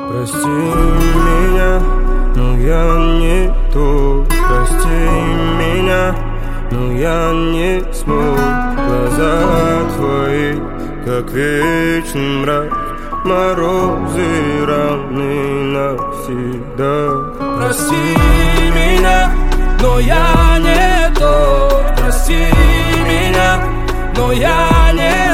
Прости меня, но я не тот. Прости меня, но я не смог. Глаза твои, как вечный мрак, морозы раны навсегда. Прости меня, но я не тот. Прости меня, но я не